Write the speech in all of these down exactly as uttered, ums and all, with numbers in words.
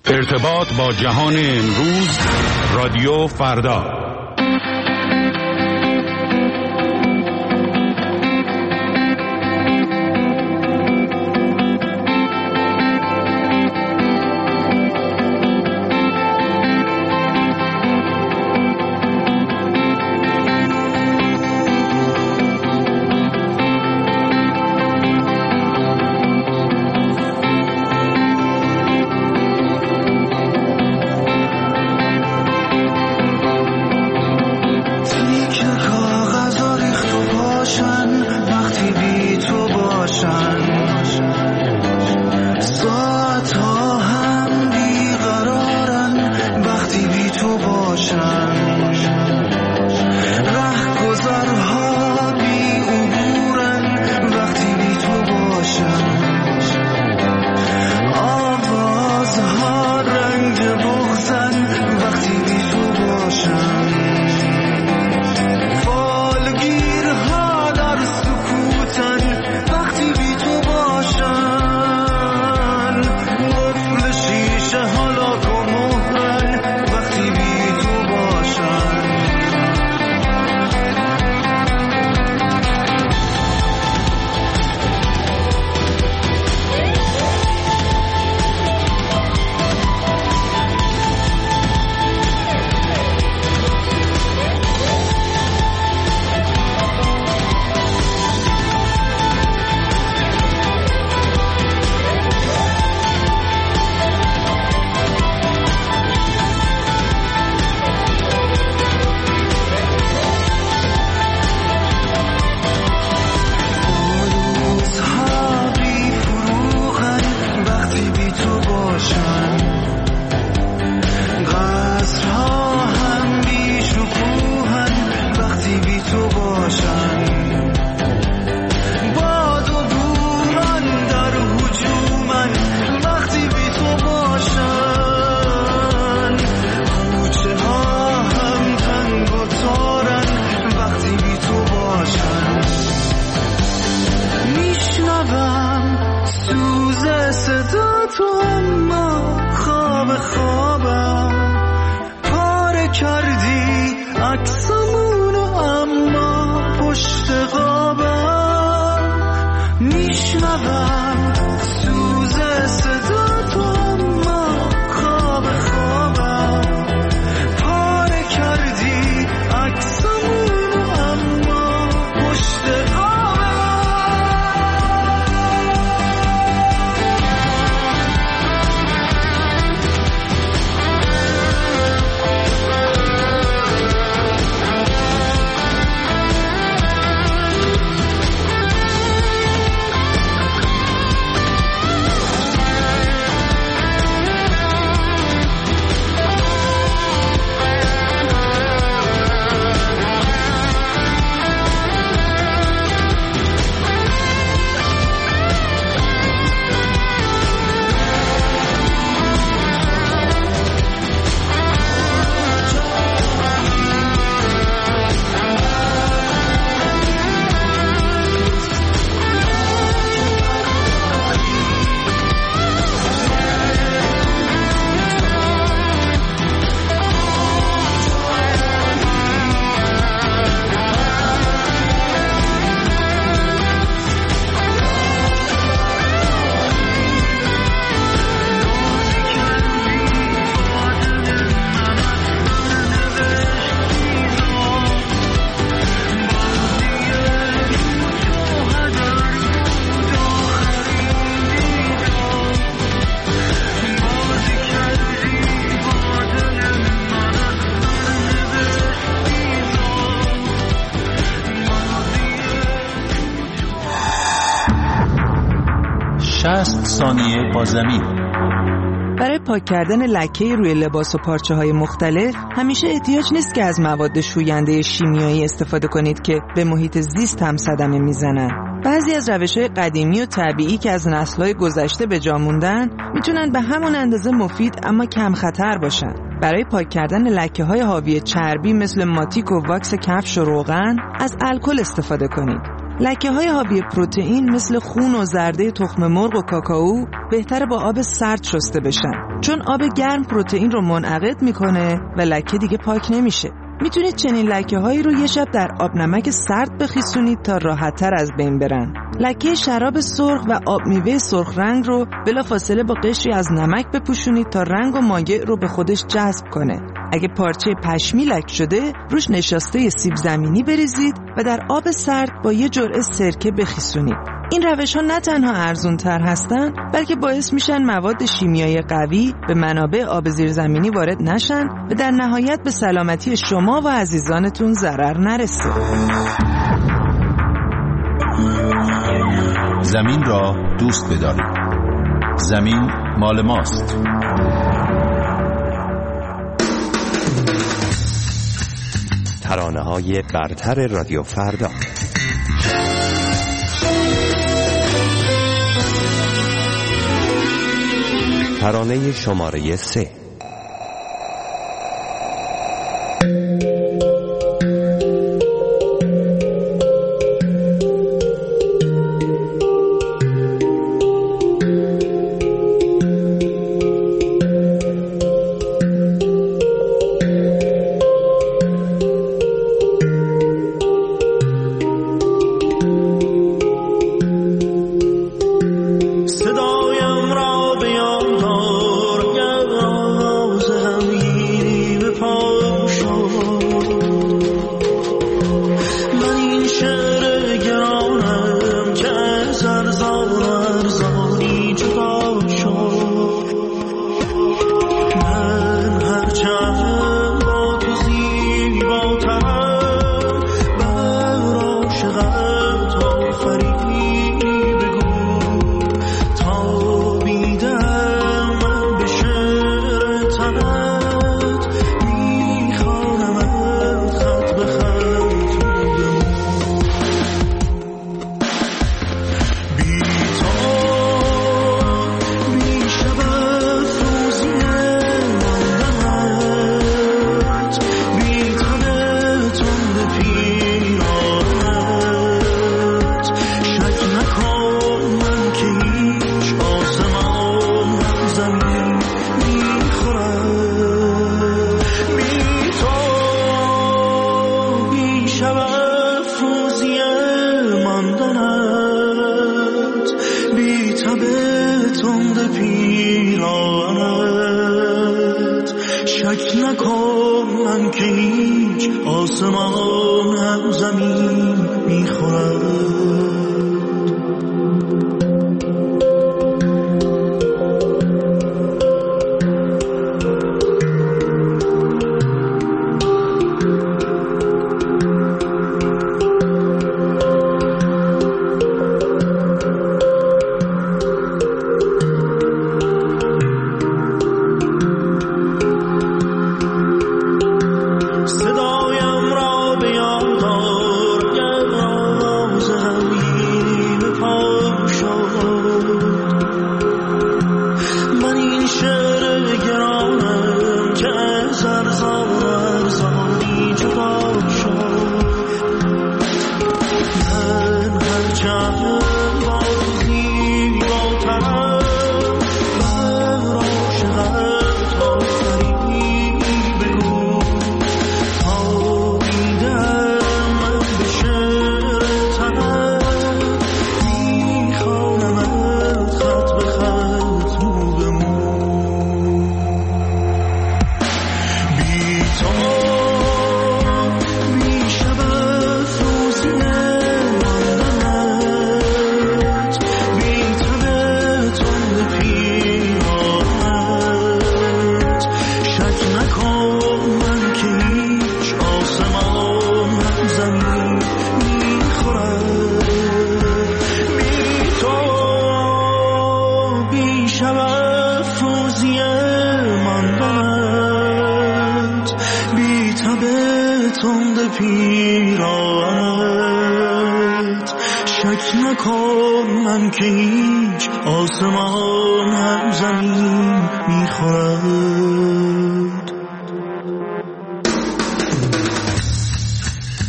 ارتباط با جهان امروز، رادیو فردا. شصت ثانیه با زمین. برای پاک کردن لکه روی لباس و پارچه‌های مختلف همیشه احتیاج نیست که از مواد شوینده شیمیایی استفاده کنید که به محیط زیست هم صدمه میزنن. بعضی از روش‌های قدیمی و طبیعی که از نسل‌های گذشته به جا موندن میتونن به همون اندازه مفید اما کم خطر باشن. برای پاک کردن لکه‌های حاوی چربی مثل ماتیک و واکس کفش و روغن از الکل استفاده کنید. لکه های حاوی پروتئین مثل خون و زرده تخم مرغ و کاکائو بهتره با آب سرد شسته بشن، چون آب گرم پروتئین رو منعقد میکنه و لکه دیگه پاک نمیشه. میتونید چنین لکه هایی رو یه شب در آب نمک سرد بخیسونید تا راحت تر از بین برن. لکه شراب سرخ و آب میوه سرخ رنگ رو بلافاصله با قشری از نمک بپوشونید تا رنگ و مایع رو به خودش جذب کنه. اگه پارچه پشمی لک شده، روش نشاسته سیب زمینی بریزید و در آب سرد با یه جرعه سرکه بخیسونید. این روش ها نه تنها ارزون تر هستن، بلکه باعث میشن مواد شیمیایی قوی به منابع آب زیرزمینی وارد نشن و در نهایت به سلامتی شما و عزیزانتون ضرر نرسه. زمین را دوست بدارید. زمین مال ماست. ترانه‌های برتر رادیو فردا. ترانه شماره سه.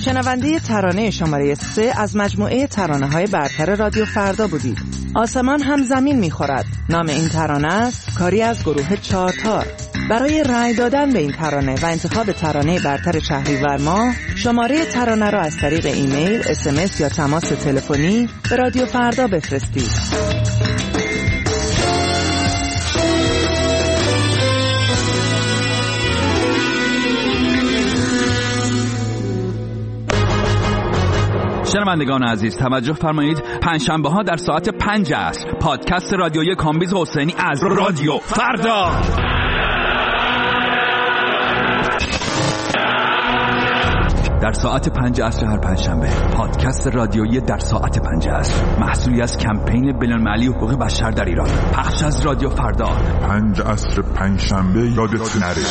شنونده ترانه شماره سه از مجموعه ترانه‌های برتر رادیو فردا بودید. آسمان هم زمین می‌خورد. نام این ترانه است کاری از گروه چارتار. برای رأی دادن به این ترانه و انتخاب ترانه برتر شهریور ماه، شماره ترانه را از طریق ایمیل، اس ام اس یا تماس تلفنی به رادیو فردا بفرستید. شنوندگان عزیز توجه فرمایید، پنجشنبه ها در ساعت پنج عصر پادکست رادیویی کامبیز حسینی از رادیو فردا. در ساعت پنج عصر هر پنجشنبه پادکست رادیویی در ساعت پنج عصر، محصولی از کمپین بین‌المللی حقوق بشر در ایران، پخش از رادیو فردا. پنج عصر پنجشنبه یادت نره.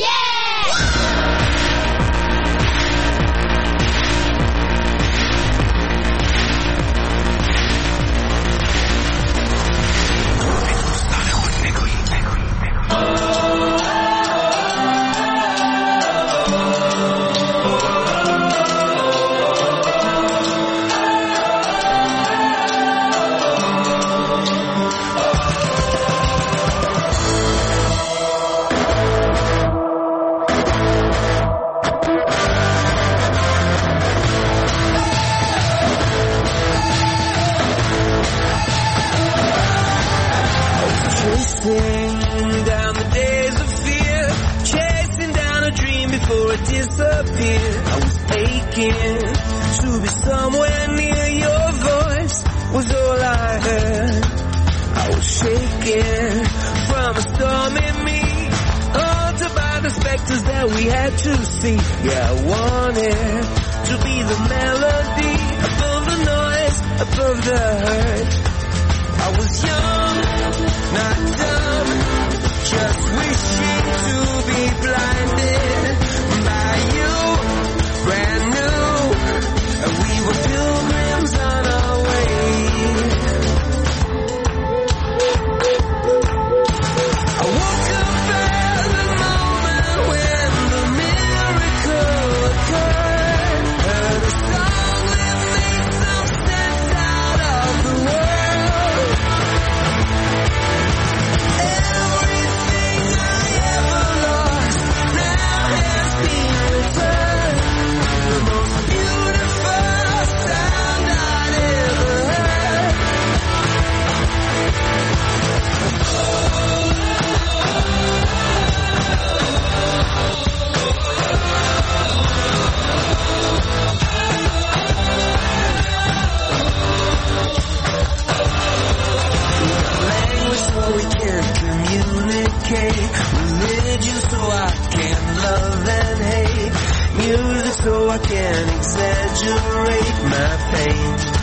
Religion so I can love and hate. Music so I can exaggerate my pain.